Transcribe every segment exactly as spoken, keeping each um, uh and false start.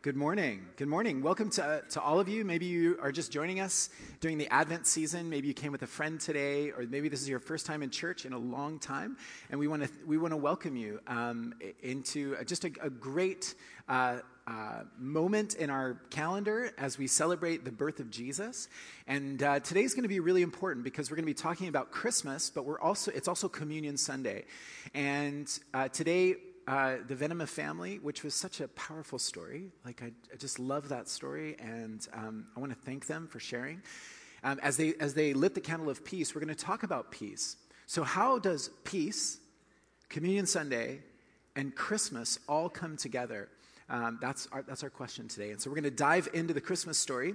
Good morning. Good morning. Welcome to, uh, to all of you. Maybe you are just joining us during the Advent season. Maybe you came with a friend today, or maybe this is your first time in church in a long time. And we want to we want to welcome you um, into just a, a great uh, uh, moment in our calendar as we celebrate the birth of Jesus. And uh, today's going to be really important because we're going to be talking about Christmas, but we're also it's also Communion Sunday. And uh, today. Uh, the Venema family, which was such a powerful story. Like, I, I just love that story, and um, I want to thank them for sharing. Um, as they as they lit the candle of peace, we're going to talk about peace. So how does peace, Communion Sunday, and Christmas all come together? Um, that's our, that's our question today. And so we're going to dive into the Christmas story.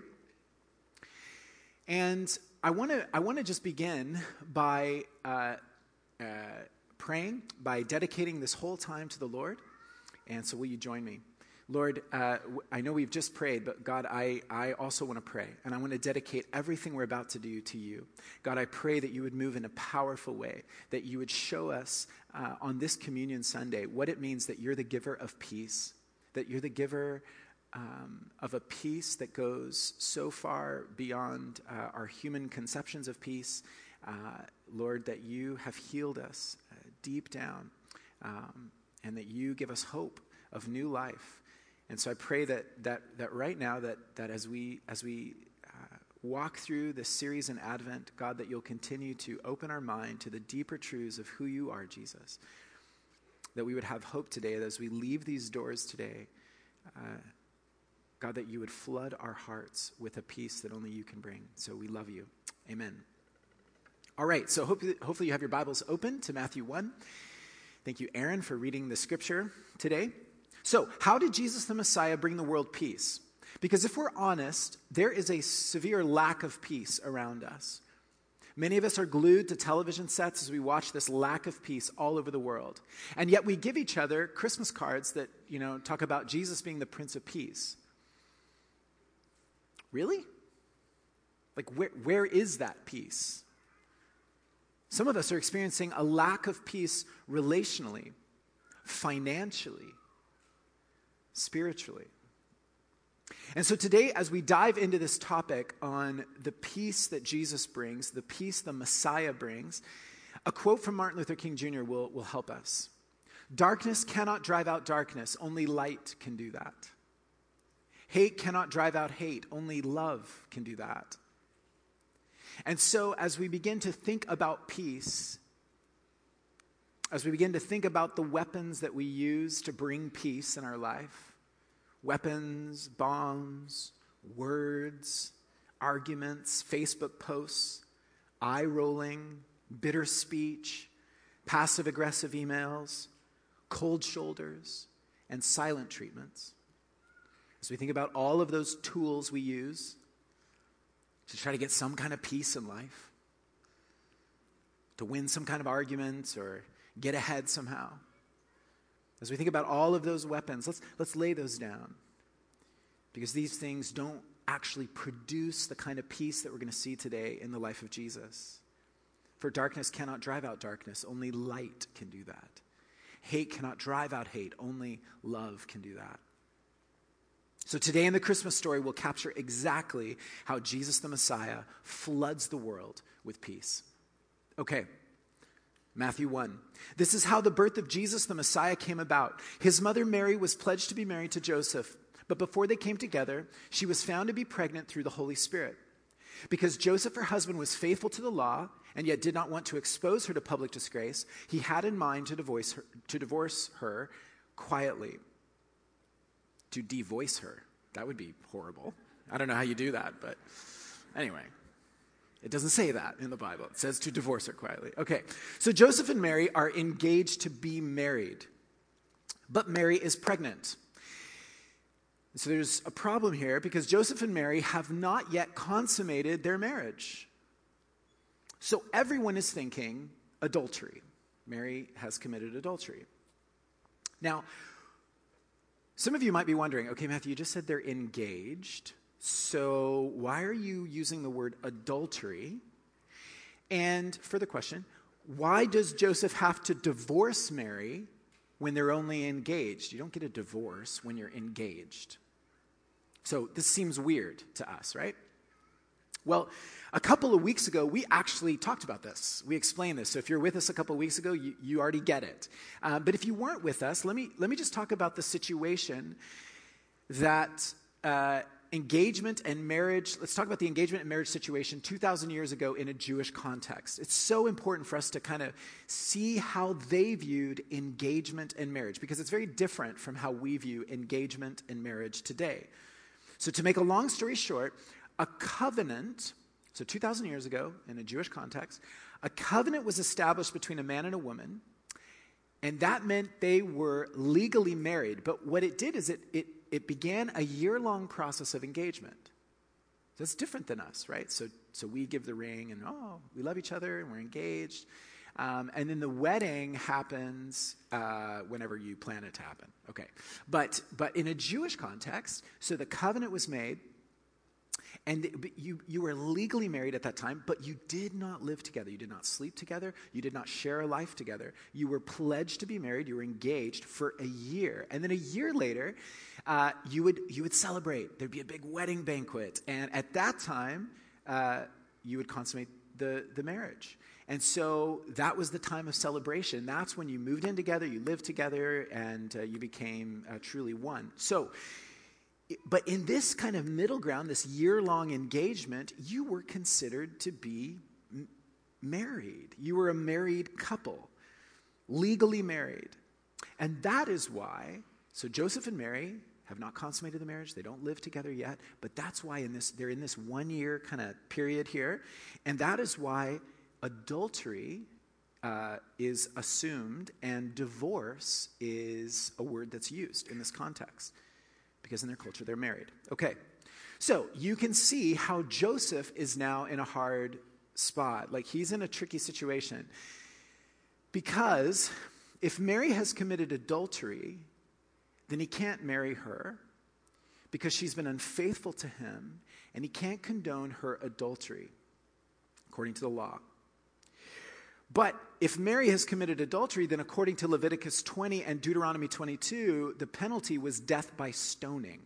And I want to I want to just begin by... Uh, uh, praying, by dedicating this whole time to the Lord. And so will you join me? Lord, uh, I know we've just prayed, but God, I, I also want to pray. And I want to dedicate everything we're about to do to you. God, I pray that you would move in a powerful way, that you would show us uh, on this Communion Sunday what it means that you're the giver of peace, that you're the giver um, of a peace that goes so far beyond uh, our human conceptions of peace. Uh, Lord, that you have healed us uh, deep down, um, and that you give us hope of new life. And so I pray that that that right now, that that as we as we uh, walk through this series in Advent, God, that you'll continue to open our mind to the deeper truths of who you are, Jesus. That we would have hope today, that as we leave these doors today, uh, God, that you would flood our hearts with a peace that only you can bring. So we love you. Amen. All right, so hopefully, hopefully you have your Bibles open to Matthew one. Thank you, Aaron, for reading the scripture today. So, how did Jesus the Messiah bring the world peace? Because if we're honest, there is a severe lack of peace around us. Many of us are glued to television sets as we watch this lack of peace all over the world. And yet we give each other Christmas cards that, you know, talk about Jesus being the Prince of Peace. Really? Like, where where is that peace? Some of us are experiencing a lack of peace relationally, financially, spiritually. And so today, as we dive into this topic on the peace that Jesus brings, the peace the Messiah brings, a quote from Martin Luther King Junior will, will help us. Darkness cannot drive out darkness, only light can do that. Hate cannot drive out hate, only love can do that. And so as we begin to think about peace, as we begin to think about the weapons that we use to bring peace in our life, weapons, bombs, words, arguments, Facebook posts, eye-rolling, bitter speech, passive-aggressive emails, cold shoulders, and silent treatments. As we think about all of those tools we use to try to get some kind of peace in life, to win some kind of argument or get ahead somehow. As we think about all of those weapons, let's let's lay those down. Because these things don't actually produce the kind of peace that we're going to see today in the life of Jesus. For darkness cannot drive out darkness, only light can do that. Hate cannot drive out hate, only love can do that. So today in the Christmas story, we'll capture exactly how Jesus the Messiah floods the world with peace. Okay, Matthew one. This is how the birth of Jesus the Messiah came about. His mother Mary was pledged to be married to Joseph, but before they came together, she was found to be pregnant through the Holy Spirit. Because Joseph, her husband, was faithful to the law and yet did not want to expose her to public disgrace, he had in mind to divorce her, to divorce her quietly. To devoice her. That would be horrible. I don't know how you do that, but anyway. It doesn't say that in the Bible. It says to divorce her quietly. Okay, so Joseph and Mary are engaged to be married. But Mary is pregnant. So there's a problem here because Joseph and Mary have not yet consummated their marriage. So everyone is thinking adultery. Mary has committed adultery. Now, some of you might be wondering, okay, Matthew, you just said they're engaged, so why are you using the word adultery? And further question, why does Joseph have to divorce Mary when they're only engaged? You don't get a divorce when you're engaged. So this seems weird to us, right? Well, a couple of weeks ago, we actually talked about this. We explained this. So if you're with us a couple of weeks ago, you, you already get it. Uh, but if you weren't with us, let me, let me just talk about the situation that uh, engagement and marriage, let's talk about the engagement and marriage situation two thousand years ago in a Jewish context. It's so important for us to kind of see how they viewed engagement and marriage, because it's very different from how we view engagement and marriage today. So to make a long story short, a covenant, so two thousand years ago in a Jewish context, a covenant was established between a man and a woman, and that meant they were legally married. But what it did is it, it, it began a year-long process of engagement. That's different than us, right? So, so we give the ring and, oh, we love each other and we're engaged. Um, and then the wedding happens uh, whenever you plan it to happen. Okay. But, but in a Jewish context, so the covenant was made, and you, you were legally married at that time, but you did not live together. You did not sleep together. You did not share a life together. You were pledged to be married. You were engaged for a year. And then a year later, uh, you would you would celebrate. There'd be a big wedding banquet. And at that time, uh, you would consummate the, the marriage. And so that was the time of celebration. That's when you moved in together, you lived together, and uh, you became uh, truly one. So, but in this kind of middle ground, this year-long engagement, you were considered to be m- married. You were a married couple, legally married. And that is why, so Joseph and Mary have not consummated the marriage. They don't live together yet. But that's why in this they're in this one-year kind of period here. And that is why adultery uh, is assumed and divorce is a word that's used in this context. Because in their culture, they're married. Okay, so you can see how Joseph is now in a hard spot. Like, he's in a tricky situation. Because if Mary has committed adultery, then he can't marry her because she's been unfaithful to him, and he can't condone her adultery, according to the law. But if Mary has committed adultery, then according to Leviticus twenty and Deuteronomy twenty-two, the penalty was death by stoning.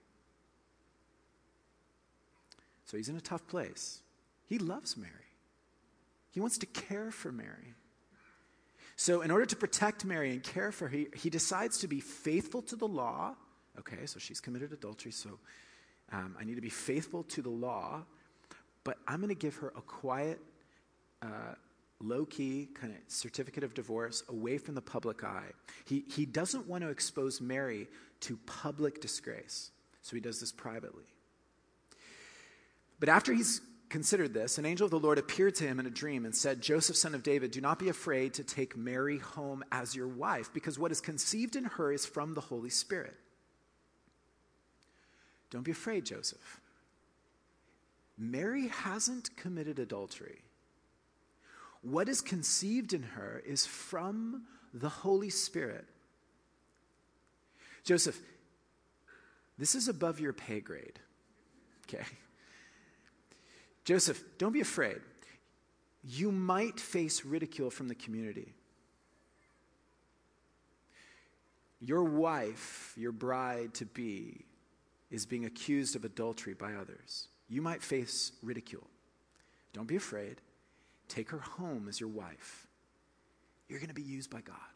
So he's in a tough place. He loves Mary. He wants to care for Mary. So in order to protect Mary and care for her, he, he decides to be faithful to the law. Okay, so she's committed adultery, so um, I need to be faithful to the law, but I'm going to give her a quiet uh low-key kind of certificate of divorce away from the public eye. He, he doesn't want to expose Mary to public disgrace, so he does this privately. But after he's considered this, an angel of the Lord appeared to him in a dream and said, Joseph, son of David, do not be afraid to take Mary home as your wife, because what is conceived in her is from the Holy Spirit. Don't be afraid, Joseph. Mary hasn't committed adultery. What is conceived in her is from the Holy Spirit. Joseph, this is above your pay grade. Okay? Joseph, don't be afraid. You might face ridicule from the community. Your wife, your bride-to-be, is being accused of adultery by others. You might face ridicule. Don't be afraid. Take her home as your wife. You're going to be used by God.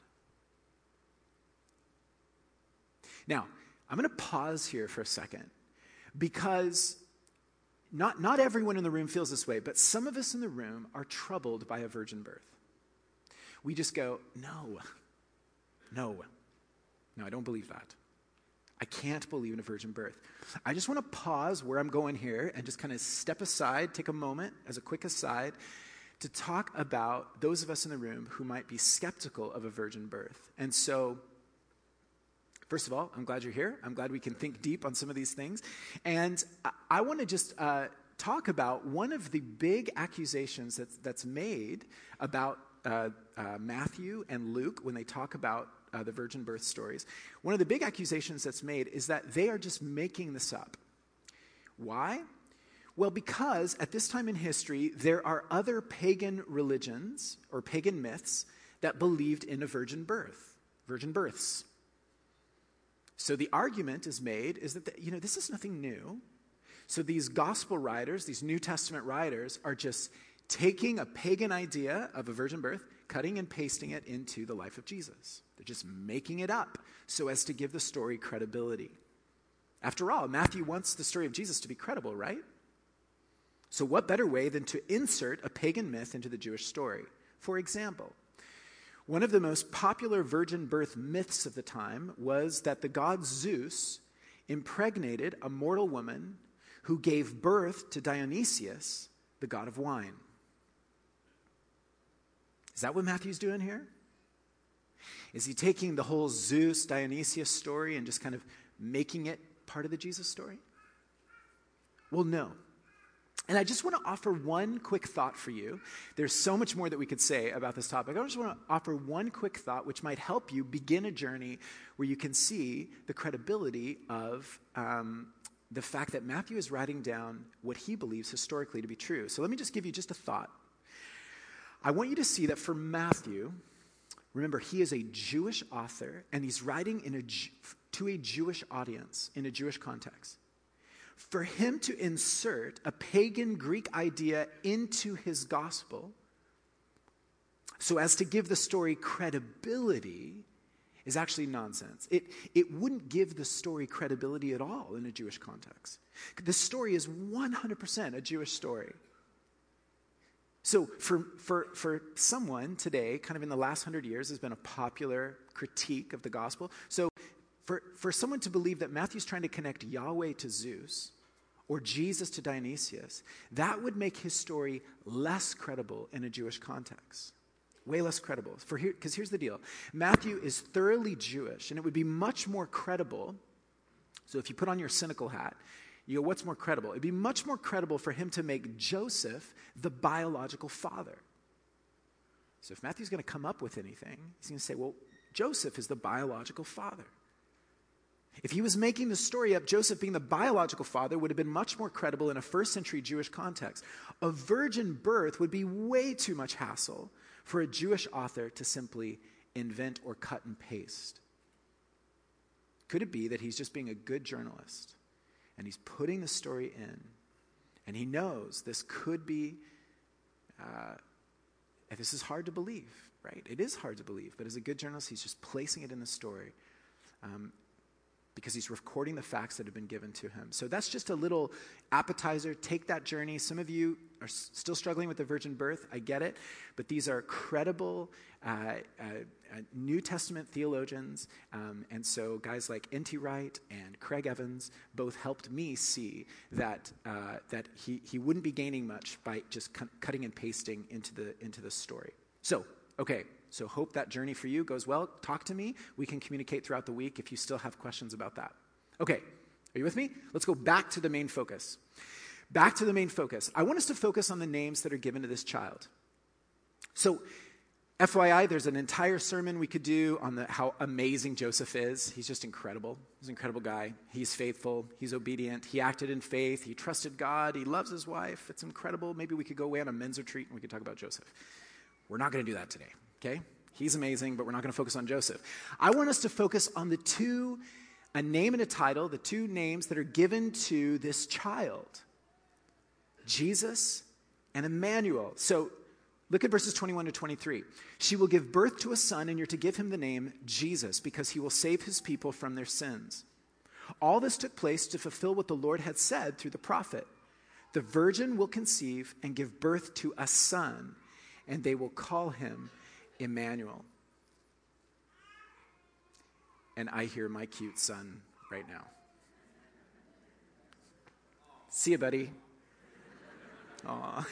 Now, I'm going to pause here for a second because not, not everyone in the room feels this way, but some of us in the room are troubled by a virgin birth. We just go, no, no, no, I don't believe that. I can't believe in a virgin birth. I just want to pause where I'm going here and just kind of step aside, take a moment as a quick aside, to talk about those of us in the room who might be skeptical of a virgin birth. And so, first of all, I'm glad you're here. I'm glad we can think deep on some of these things. And I, I want to just uh, talk about one of the big accusations that's, that's made about uh, uh, Matthew and Luke when they talk about uh, the virgin birth stories. One of the big accusations that's made is that they are just making this up. Why? Well, because at this time in history, there are other pagan religions or pagan myths that believed in a virgin birth, virgin births. So the argument is made is that, the, you know, this is nothing new. So these gospel writers, these New Testament writers, are just taking a pagan idea of a virgin birth, cutting and pasting it into the life of Jesus. They're just making it up so as to give the story credibility. After all, Matthew wants the story of Jesus to be credible, right? So what better way than to insert a pagan myth into the Jewish story? For example, one of the most popular virgin birth myths of the time was that the god Zeus impregnated a mortal woman who gave birth to Dionysius, the god of wine. Is that what Matthew's doing here? Is he taking the whole Zeus, Dionysius story and just kind of making it part of the Jesus story? Well, no. And I just want to offer one quick thought for you. There's so much more that we could say about this topic. I just want to offer one quick thought which might help you begin a journey where you can see the credibility of um, the fact that Matthew is writing down what he believes historically to be true. So let me just give you just a thought. I want you to see that for Matthew, remember, he is a Jewish author, and he's writing in a, to a Jewish audience in a Jewish context. For him to insert a pagan Greek idea into his gospel so as to give the story credibility is actually nonsense. It, it wouldn't give the story credibility at all in a Jewish context. The story is one hundred percent a Jewish story. So for, for, for someone today, kind of in the last hundred years, has been a popular critique of the gospel. So for, for someone to believe that Matthew's trying to connect Yahweh to Zeus or Jesus to Dionysius, that would make his story less credible in a Jewish context. Way less credible. For here, because here's the deal. Matthew is thoroughly Jewish, and it would be much more credible. So if you put on your cynical hat, you go, what's more credible? It'd be much more credible for him to make Joseph the biological father. So if Matthew's going to come up with anything, he's going to say, well, Joseph is the biological father. If he was making the story up, Joseph being the biological father would have been much more credible in a first century Jewish context. A virgin birth would be way too much hassle for a Jewish author to simply invent or cut and paste. Could it be that he's just being a good journalist and he's putting the story in, and he knows this could be, uh, this is hard to believe, right? It is hard to believe, but as a good journalist, he's just placing it in the story. Um, because he's recording the facts that have been given to him. So that's just a little appetizer. Take that journey. Some of you are s- still struggling with the virgin birth. I get it. But these are credible uh, uh, uh, New Testament theologians. Um, and so guys like N T Wright and Craig Evans both helped me see that uh, that he, he wouldn't be gaining much by just cu- cutting and pasting into the into the story. So, okay. So hope that journey for you goes well. Talk to me. We can communicate throughout the week if you still have questions about that. Okay, are you with me? Let's go back to the main focus. Back to the main focus. I want us to focus on the names that are given to this child. So, F Y I, there's an entire sermon we could do on the, how amazing Joseph is. He's just incredible. He's an incredible guy. He's faithful. He's obedient. He acted in faith. He trusted God. He loves his wife. It's incredible. Maybe we could go away on a men's retreat and we could talk about Joseph. We're not going to do that today. Okay? He's amazing, but we're not going to focus on Joseph. I want us to focus on the two, a name and a title, the two names that are given to this child, Jesus and Emmanuel. So look at verses twenty-one to twenty-three. She will give birth to a son, and you're to give him the name Jesus, because he will save his people from their sins. All this took place to fulfill what the Lord had said through the prophet. The virgin will conceive and give birth to a son, and they will call him Emmanuel. And I hear my cute son right now. See you, buddy. Aw.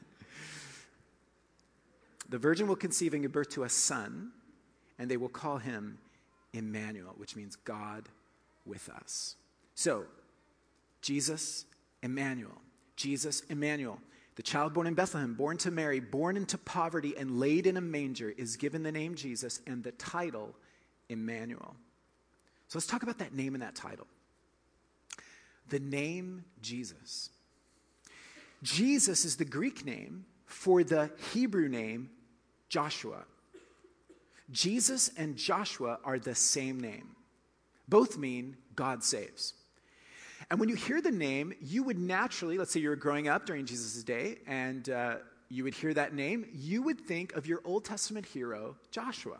The virgin will conceive and give birth to a son, and they will call him Emmanuel, which means God with us. So, Jesus, Emmanuel. Jesus, Emmanuel. The child born in Bethlehem, born to Mary, born into poverty and laid in a manger, is given the name Jesus and the title Emmanuel. So let's talk about that name and that title. The name Jesus. Jesus is the Greek name for the Hebrew name Joshua. Jesus and Joshua are the same name. Both mean God saves. And when you hear the name, you would naturally, let's say you were growing up during Jesus' day, and uh, you would hear that name, you would think of your Old Testament hero, Joshua.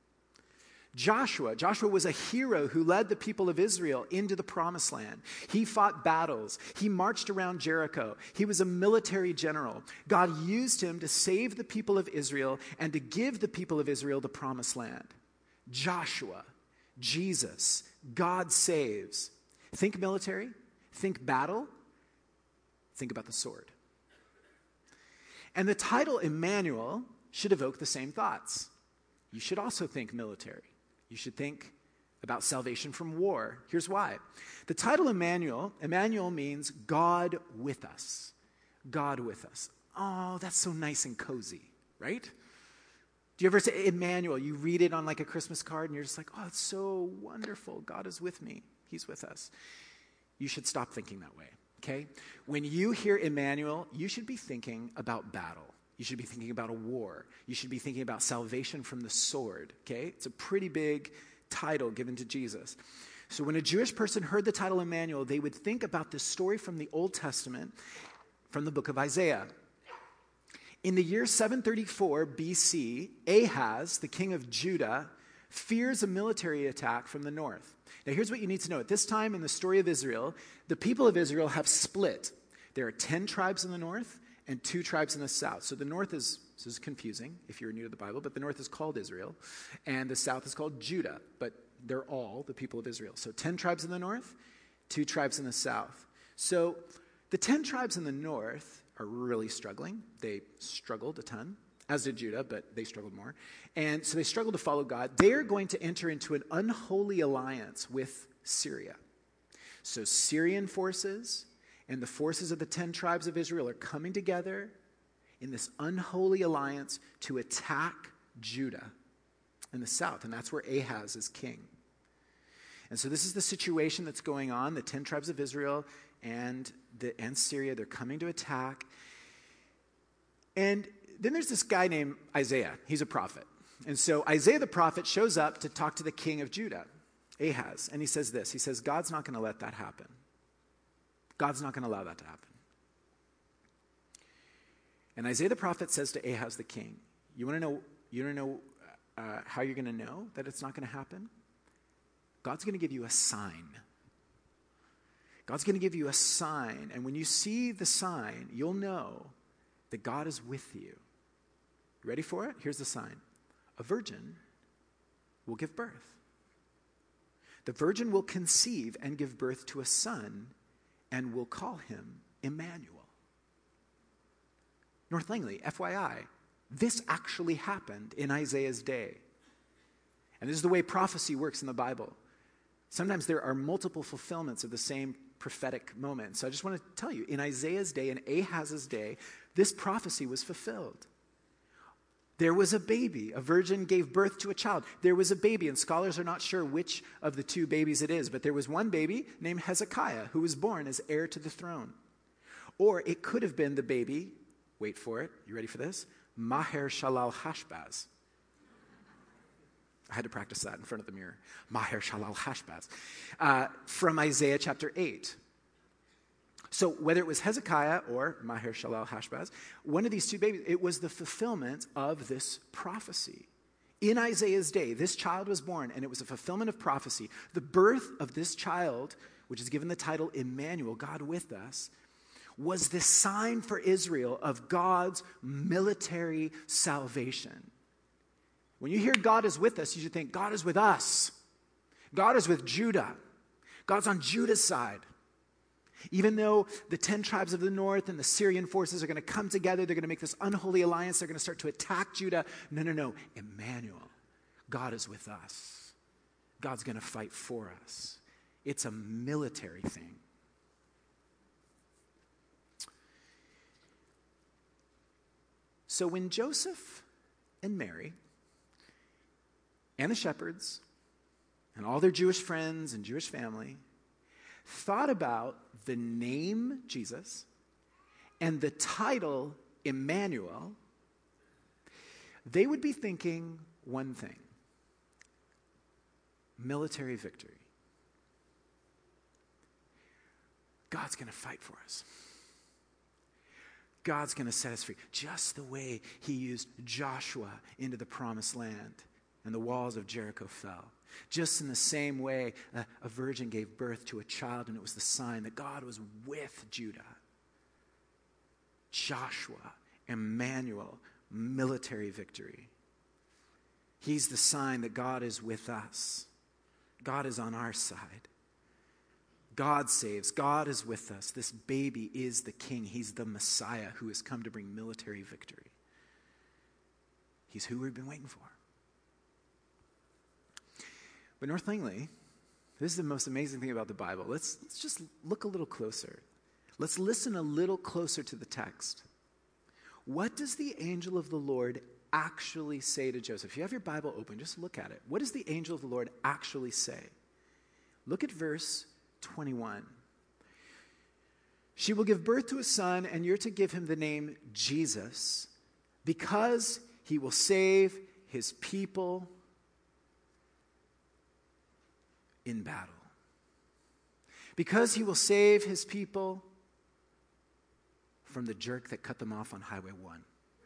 Joshua, Joshua was a hero who led the people of Israel into the promised land. He fought battles. He marched around Jericho. He was a military general. God used him to save the people of Israel and to give the people of Israel the promised land. Joshua, Jesus, God saves. Think military, think battle, think about the sword. And the title Emmanuel should evoke the same thoughts. You should also think military. You should think about salvation from war. Here's why. The title Emmanuel, Emmanuel means God with us. God with us. Oh, that's so nice and cozy, right? Do you ever say Emmanuel? You read it on like a Christmas card and you're just like, oh, it's so wonderful. God is with me. He's with us. You should stop thinking that way, okay? When you hear Emmanuel, you should be thinking about battle. You should be thinking about a war. You should be thinking about salvation from the sword, okay? It's a pretty big title given to Jesus. So when a Jewish person heard the title Emmanuel, they would think about this story from the Old Testament, from the book of Isaiah. In the year seven thirty-four B C, Ahaz, the king of Judah, fears a military attack from the north. Now here's what you need to know. At this time in the story of Israel, the people of Israel have split. There are ten tribes in the north and two tribes in the south. So the north is, this is confusing if you're new to the Bible, but the north is called Israel, and the south is called Judah, but they're all the people of Israel. So ten tribes in the north, two tribes in the south. So the ten tribes in the north are really struggling. They struggled a ton, as did Judah, but they struggled more. And so they struggled to follow God. They're going to enter into an unholy alliance with Syria. So Syrian forces and the forces of the ten tribes of Israel are coming together in this unholy alliance to attack Judah in the south. And that's where Ahaz is king. And so this is the situation that's going on. The ten tribes of Israel and, the, and Syria, they're coming to attack. And then there's this guy named Isaiah. He's a prophet. And so Isaiah the prophet shows up to talk to the king of Judah, Ahaz. And he says this. He says, God's not going to let that happen. God's not going to allow that to happen. And Isaiah the prophet says to Ahaz the king, you want to know, you want to know uh, how you're going to know that it's not going to happen? God's going to give you a sign. God's going to give you a sign. And when you see the sign, you'll know that God is with you. You ready for it? Here's the sign. A virgin will give birth. The virgin will conceive and give birth to a son, and will call him Emmanuel. North Langley, F Y I, this actually happened in Isaiah's day. And this is the way prophecy works in the Bible. Sometimes there are multiple fulfillments of the same prophetic moment. So I just want to tell you, in Isaiah's day, in Ahaz's day, this prophecy was fulfilled. There was a baby. A virgin gave birth to a child. There was a baby, and scholars are not sure which of the two babies it is, but there was one baby named Hezekiah who was born as heir to the throne. Or it could have been the baby, wait for it, you ready for this? Maher Shalal Hashbaz. I had to practice that in front of the mirror. Maher Shalal Hashbaz. Uh, from Isaiah chapter eight. So whether it was Hezekiah or Maher Shalal Hashbaz, one of these two babies, it was the fulfillment of this prophecy. In Isaiah's day, this child was born, and it was a fulfillment of prophecy. The birth of this child, which is given the title Emmanuel, God with us, was the sign for Israel of God's military salvation. When you hear God is with us, you should think God is with us. God is with Judah. God's on Judah's side. Even though the ten tribes of the north and the Syrian forces are going to come together, they're going to make this unholy alliance, they're going to start to attack Judah. No, no, no. Emmanuel, God is with us. God's going to fight for us. It's a military thing. So when Joseph and Mary and the shepherds and all their Jewish friends and Jewish family thought about the name Jesus and the title Emmanuel, they would be thinking one thing: military victory. God's going to fight for us. God's going to set us free, just the way he used Joshua into the promised land and the walls of Jericho fell. Just in the same way, a, a virgin gave birth to a child, and it was the sign that God was with Judah. Joshua, Emmanuel, military victory. He's the sign that God is with us. God is on our side. God saves. God is with us. This baby is the king. He's the Messiah who has come to bring military victory. He's who we've been waiting for. But North Langley, this is the most amazing thing about the Bible. Let's, let's just look a little closer. Let's listen a little closer to the text. What does the angel of the Lord actually say to Joseph? If you have your Bible open, just look at it. What does the angel of the Lord actually say? Look at verse twenty-one. She will give birth to a son, and you're to give him the name Jesus, because he will save his people in battle. Because he will save his people from the jerk that cut them off on Highway one.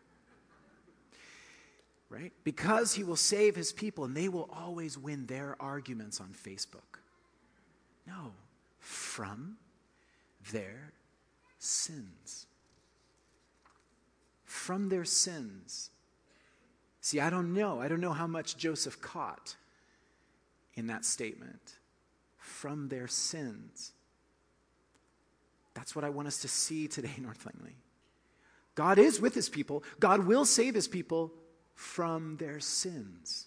Right? Because he will save his people, and they will always win their arguments on Facebook. No, from their sins. From their sins. See, I don't know. I don't know how much Joseph caught in that statement. From their sins. That's what I want us to see today, North Langley. God is with his people. God will save his people from their sins.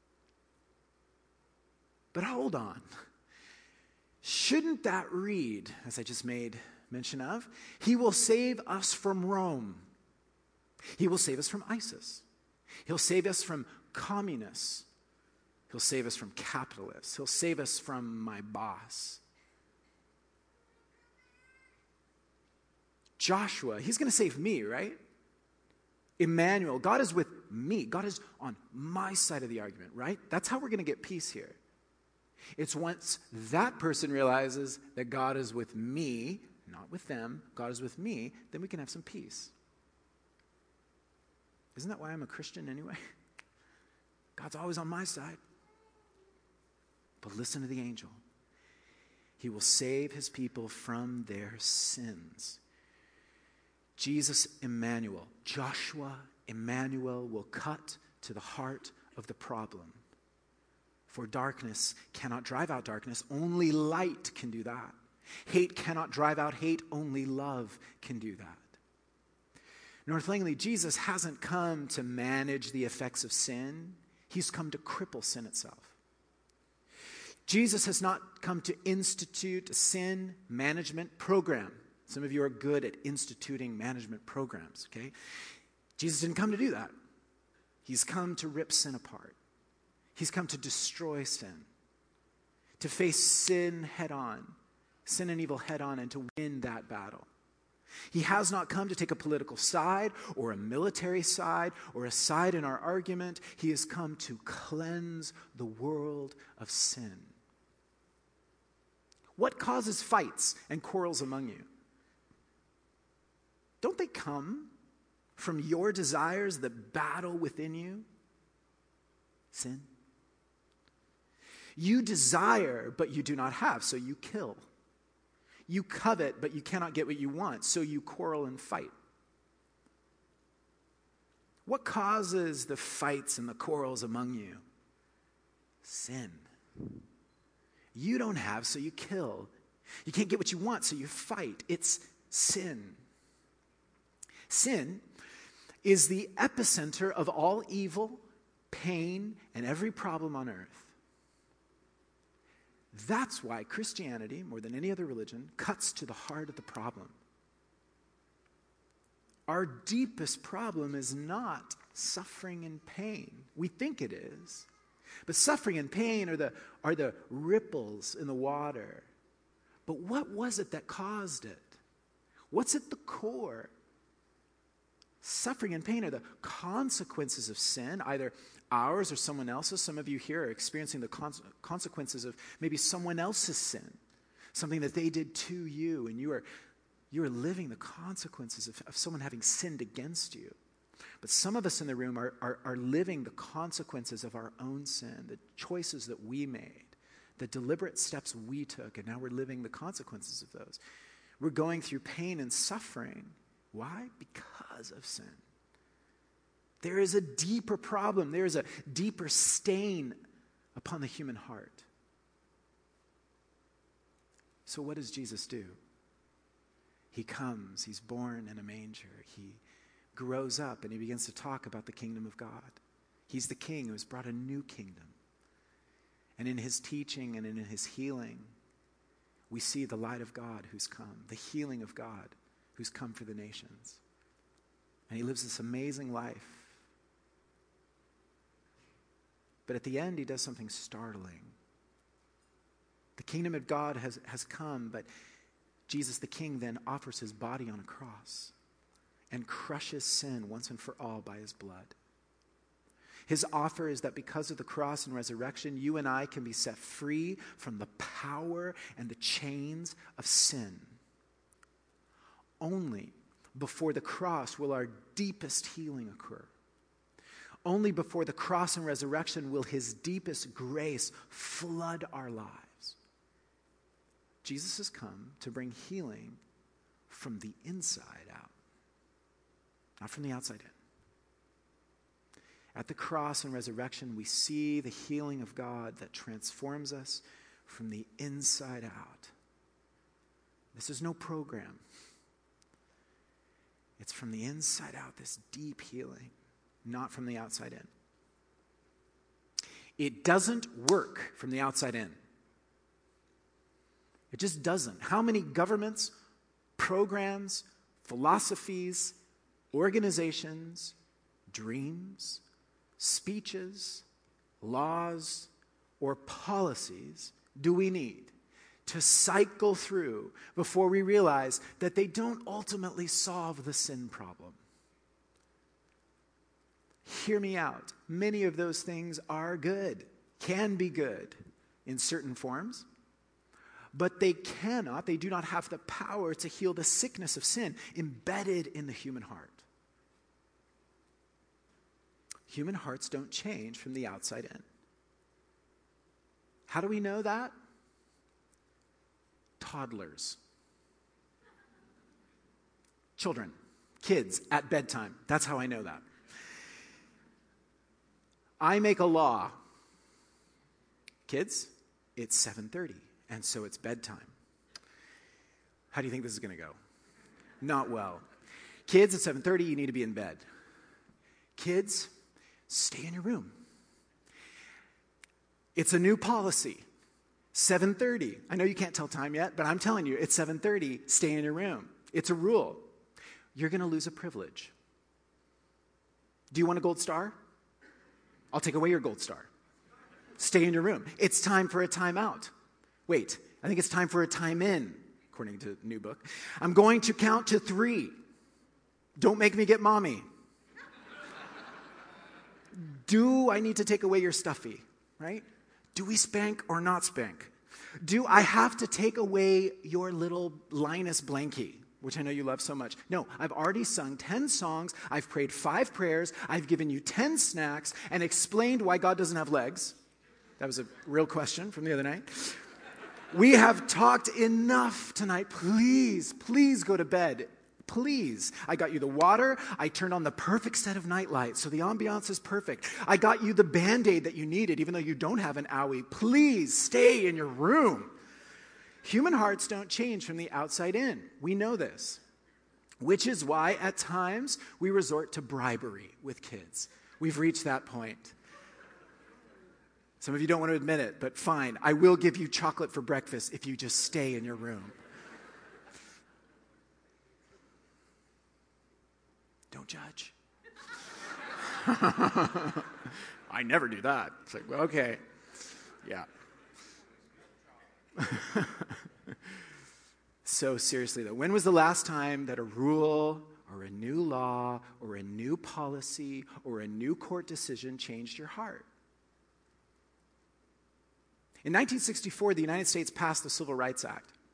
But hold on. Shouldn't that read, as I just made mention of, he will save us from Rome. He will save us from ISIS. He'll save us from communists. He'll save us from capitalists. He'll save us from my boss. Joshua, he's going to save me, right? Emmanuel, God is with me. God is on my side of the argument, right? That's how we're going to get peace here. It's once that person realizes that God is with me, not with them, God is with me, then we can have some peace. Isn't that why I'm a Christian anyway? God's always on my side. But listen to the angel. He will save his people from their sins. Jesus, Emmanuel, Joshua, Emmanuel will cut to the heart of the problem. For darkness cannot drive out darkness. Only light can do that. Hate cannot drive out hate. Only love can do that. North Langley, Jesus hasn't come to manage the effects of sin. He's come to cripple sin itself. Jesus has not come to institute a sin management program. Some of you are good at instituting management programs, okay? Jesus didn't come to do that. He's come to rip sin apart. He's come to destroy sin, to face sin head on, sin and evil head on, and to win that battle. He has not come to take a political side or a military side or a side in our argument. He has come to cleanse the world of sin. What causes fights and quarrels among you? Don't they come from your desires that battle within you? Sin. You desire, but you do not have, so you kill. You covet, but you cannot get what you want, so you quarrel and fight. What causes the fights and the quarrels among you? Sin. You don't have, so you kill. You can't get what you want, so you fight. It's sin. Sin is the epicenter of all evil, pain, and every problem on earth. That's why Christianity, more than any other religion, cuts to the heart of the problem. Our deepest problem is not suffering and pain. We think it is. But suffering and pain are the, are the ripples in the water. But what was it that caused it? What's at the core? Suffering and pain are the consequences of sin, either ours or someone else's. Some of you here are experiencing the con- consequences of maybe someone else's sin. something that they did to you, and you are, you are living the consequences of, of someone having sinned against you. But some of us in the room are, are, are living the consequences of our own sin, the choices that we made, the deliberate steps we took, and now we're living the consequences of those. We're going through pain and suffering. Why? Because of sin. There is a deeper problem. There is a deeper stain upon the human heart. So what does Jesus do? He comes, he's born in a manger, he grows up, and he begins to talk about the kingdom of God. He's the king who has brought a new kingdom. And in his teaching and in his healing, we see the light of God who's come, the healing of God who's come for the nations. And he lives this amazing life. But at the end, he does something startling. The kingdom of God has, has come, but Jesus the King then offers his body on a cross and crushes sin once and for all by his blood. His offer is that because of the cross and resurrection, you and I can be set free from the power and the chains of sin. Only before the cross will our deepest healing occur. Only before the cross and resurrection will his deepest grace flood our lives. Jesus has come to bring healing from the inside out, not from the outside in. At the cross and resurrection, we see the healing of God that transforms us from the inside out. This is no program. It's from the inside out, this deep healing, not from the outside in. It doesn't work from the outside in. It just doesn't. How many governments, programs, philosophies, organizations, dreams, speeches, laws, or policies do we need to cycle through before we realize that they don't ultimately solve the sin problem? Hear me out. Many of those things are good, can be good in certain forms, but they cannot, they do not have the power to heal the sickness of sin embedded in the human heart. Human hearts don't change from the outside in. How do we know that? Toddlers. Children, kids at bedtime. That's how I know that. I make a law. Kids, it's seven thirty, and so it's bedtime. How do you think this is going to go? Not well. Kids, at seven thirty, you need to be in bed. Kids, stay in your room. It's a new policy. seven thirty. I know you can't tell time yet, but I'm telling you, it's seven thirty. Stay in your room. It's a rule. You're going to lose a privilege. Do you want a gold star? I'll take away your gold star. Stay in your room. It's time for a timeout. Wait, I think it's time for a time in, according to the new book. I'm going to count to three. Don't make me get mommy. Do I need to take away your stuffy, right? Do we spank or not spank? Do I have to take away your little Linus blankie, which I know you love so much? No, I've already sung ten songs, I've prayed five prayers, I've given you ten snacks, and explained why God doesn't have legs. That was a real question from the other night. We have talked enough tonight. Please, please go to bed. Please. I got you the water. I turned on the perfect set of night lights, so the ambiance is perfect. I got you the Band-Aid that you needed, even though you don't have an owie. Please stay in your room. Human hearts don't change from the outside in. We know this, which is why at times we resort to bribery with kids. We've reached that point. Some of you don't want to admit it, but fine. I will give you chocolate for breakfast if you just stay in your room. Don't judge. I never do that. It's like, well, okay. Yeah. So seriously though, when was the last time that a rule or a new law or a new policy or a new court decision changed your heart? In nineteen sixty-four, the United States passed the Civil Rights Act.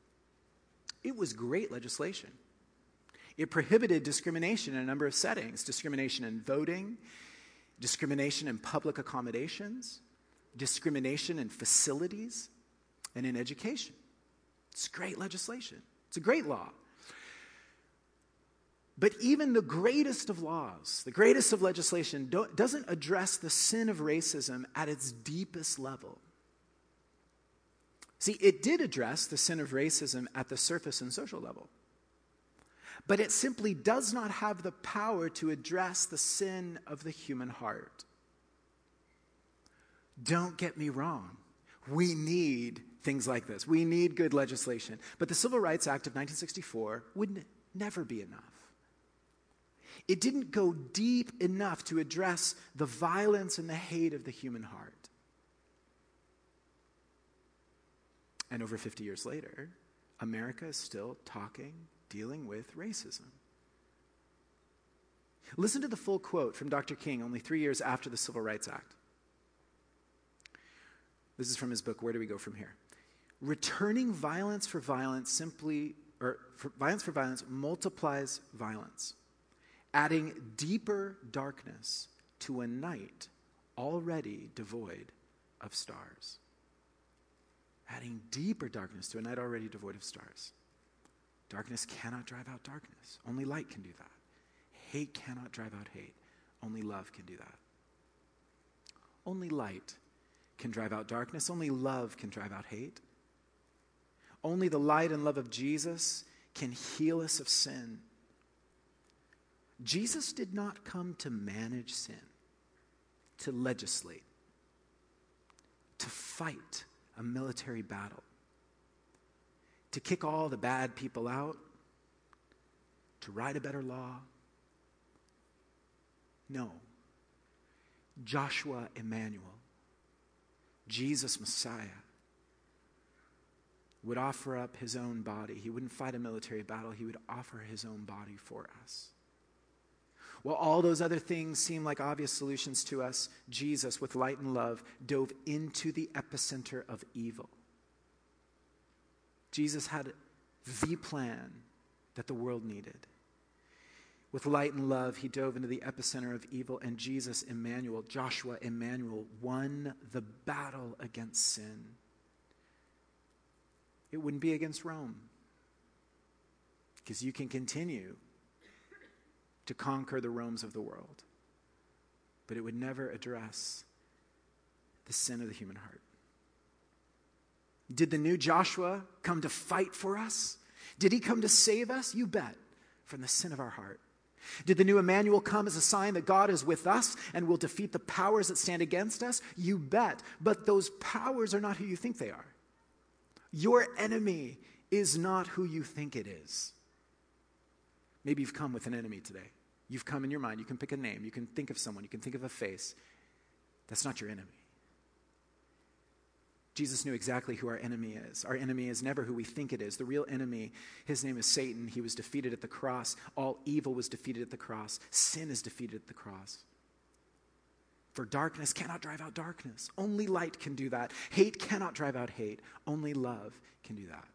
It was great legislation. It prohibited discrimination in a number of settings: discrimination in voting, discrimination in public accommodations, discrimination in facilities, and in education. It's great legislation. It's a great law. But even the greatest of laws, the greatest of legislation, doesn't address the sin of racism at its deepest level. See, it did address the sin of racism at the surface and social level. But it simply does not have the power to address the sin of the human heart. Don't get me wrong. We need things like this. We need good legislation. But the Civil Rights Act of nineteen sixty-four would n- never be enough. It didn't go deep enough to address the violence and the hate of the human heart. And over fifty years later, America is still talking, dealing with racism. Listen to the full quote from Doctor King only three years after the Civil Rights Act. This is from his book, Where Do We Go From Here? Returning violence for violence simply, or for violence for violence multiplies violence, adding deeper darkness to a night already devoid of stars. Adding deeper darkness to a night already devoid of stars. Darkness cannot drive out darkness. Only light can do that. Hate cannot drive out hate. Only love can do that. Only light can drive out darkness. Only love can drive out hate. Only the light and love of Jesus can heal us of sin. Jesus did not come to manage sin, to legislate, to fight a military battle, to kick all the bad people out, to write a better law. No. Joshua Emmanuel, Jesus Messiah, would offer up his own body. He wouldn't fight a military battle. He would offer his own body for us. While all those other things seem like obvious solutions to us, Jesus, with light and love, dove into the epicenter of evil. Jesus had the plan that the world needed. With light and love, he dove into the epicenter of evil, and Jesus, Emmanuel, Joshua Emmanuel, won the battle against sin. It wouldn't be against Rome, because you can continue to conquer the Romes of the world, but it would never address the sin of the human heart. Did the new Joshua come to fight for us? Did he come to save us? You bet, from the sin of our heart. Did the new Emmanuel come as a sign that God is with us and will defeat the powers that stand against us? You bet, but those powers are not who you think they are. Your enemy is not who you think it is. Maybe you've come with an enemy today. You've come in your mind. You can pick a name. You can think of someone. You can think of a face. That's not your enemy. Jesus knew exactly who our enemy is. Our enemy is never who we think it is. The real enemy, his name is Satan. He was defeated at the cross. All evil was defeated at the cross. Sin is defeated at the cross. For darkness cannot drive out darkness. Only light can do that. Hate cannot drive out hate. Only love can do that.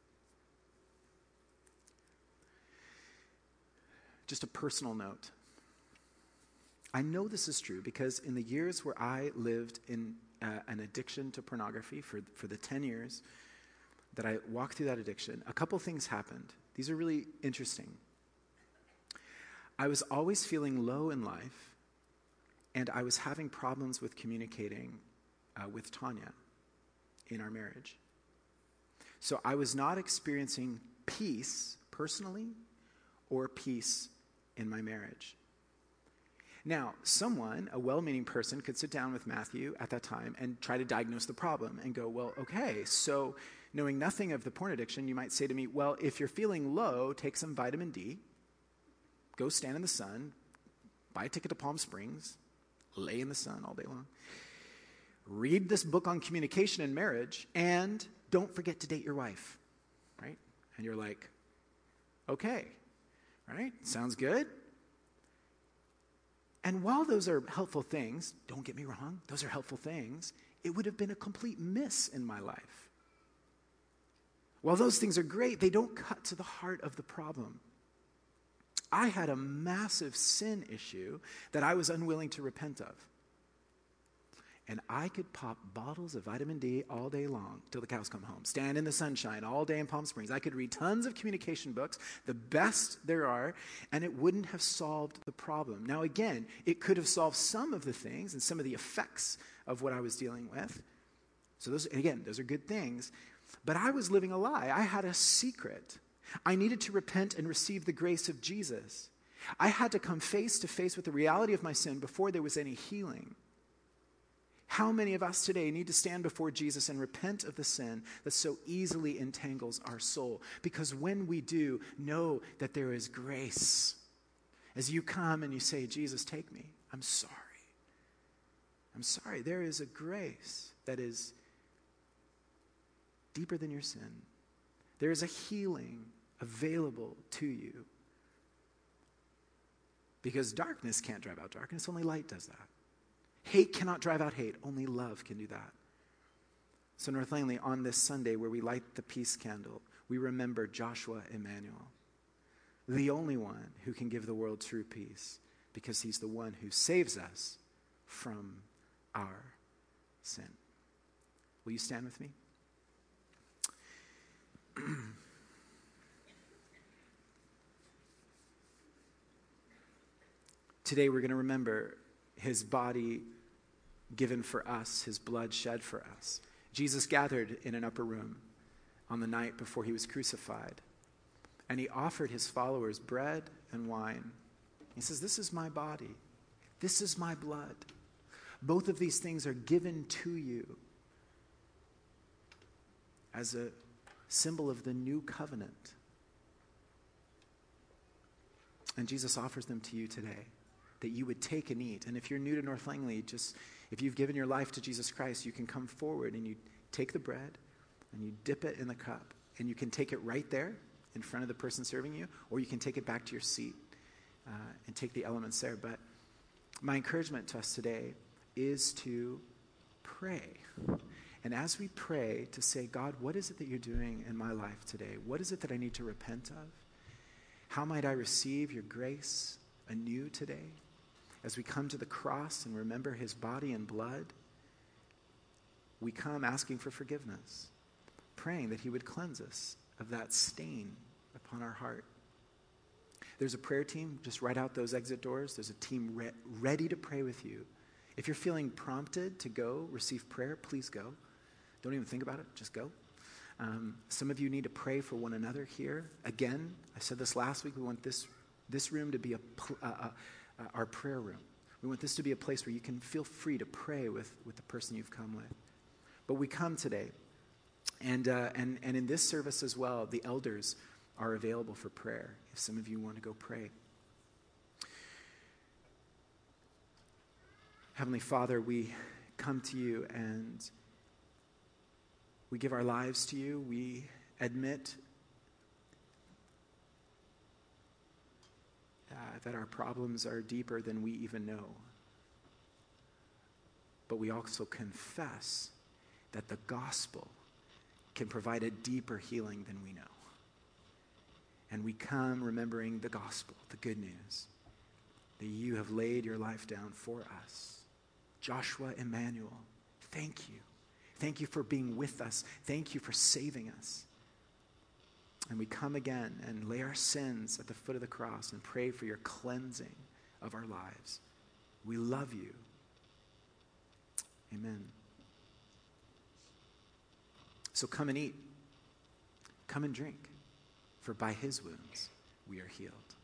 Just a personal note. I know this is true because in the years where I lived in uh, an addiction to pornography for, for the ten years that I walked through that addiction, a couple things happened. These are really interesting. I was always feeling low in life, and I was having problems with communicating uh, with Tanya in our marriage. So I was not experiencing peace personally or peace in my marriage. Now, someone, a well-meaning person, could sit down with Matthew at that time and try to diagnose the problem and go, well, okay, so knowing nothing of the porn addiction, you might say to me, well, if you're feeling low, take some vitamin D, go stand in the sun, buy a ticket to Palm Springs, lay in the sun all day long, read this book on communication and marriage, and don't forget to date your wife, right? And you're like, okay. Right? Sounds good. And while those are helpful things, don't get me wrong, those are helpful things, it would have been a complete miss in my life. While those things are great, they don't cut to the heart of the problem. I had a massive sin issue that I was unwilling to repent of. And I could pop bottles of vitamin D all day long till the cows come home. Stand in the sunshine all day in Palm Springs. I could read tons of communication books, the best there are, and it wouldn't have solved the problem. Now again, it could have solved some of the things and some of the effects of what I was dealing with. So those, again, those are good things. But I was living a lie. I had a secret. I needed to repent and receive the grace of Jesus. I had to come face to face with the reality of my sin before there was any healing. How many of us today need to stand before Jesus and repent of the sin that so easily entangles our soul? Because when we do, know that there is grace. As you come and you say, Jesus, take me. I'm sorry. I'm sorry. There is a grace that is deeper than your sin. There is a healing available to you. Because darkness can't drive out darkness, only light does that. Hate cannot drive out hate, only love can do that. So North Langley, on this Sunday where we light the peace candle, we remember Joshua Emmanuel, the only one who can give the world true peace, because he's the one who saves us from our sin. Will you stand with me? Today we're going to remember his body given for us, his blood shed for us. Jesus gathered in an upper room on the night before he was crucified, and he offered his followers bread and wine. He says, this is my body. This is my blood. Both of these things are given to you as a symbol of the new covenant. And Jesus offers them to you today, that you would take and eat. And if you're new to North Langley, just if you've given your life to Jesus Christ, you can come forward and you take the bread and you dip it in the cup. And you can take it right there in front of the person serving you, or you can take it back to your seat uh, and take the elements there. But my encouragement to us today is to pray. And as we pray, to say, God, what is it that you're doing in my life today? What is it that I need to repent of? How might I receive your grace anew today? As we come to the cross and remember his body and blood, we come asking for forgiveness, praying that he would cleanse us of that stain upon our heart. There's a prayer team. Just right out those exit doors. There's a team re- ready to pray with you. If you're feeling prompted to go receive prayer, please go. Don't even think about it. Just go. Um, some of you need to pray for one another here. Again, I said this last week. We want this this room to be a, uh, uh, uh, our prayer room. We want this to be a place where you can feel free to pray with, with the person you've come with. But we come today, and uh, and and in this service as well, the elders are available for prayer. If some of you want to go pray. Heavenly Father, we come to you and we give our lives to you. We admit uh, that our problems are deeper than we even know. But we also confess that the gospel can provide a deeper healing than we know. And we come remembering the gospel, the good news, that you have laid your life down for us. Joshua Emmanuel, thank you. Thank you for being with us. Thank you for saving us. And we come again and lay our sins at the foot of the cross and pray for your cleansing of our lives. We love you. Amen. So come and eat. Come and drink. For by his wounds we are healed.